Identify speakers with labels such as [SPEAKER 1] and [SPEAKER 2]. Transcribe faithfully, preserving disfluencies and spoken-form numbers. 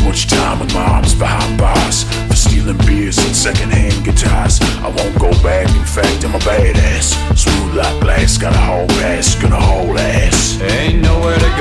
[SPEAKER 1] much time with moms behind bars for stealing beers and secondhand guitars. I won't go back, in fact I'm a badass. Smooth like glass, got a whole pass, gonna hold ass.
[SPEAKER 2] Ain't nowhere to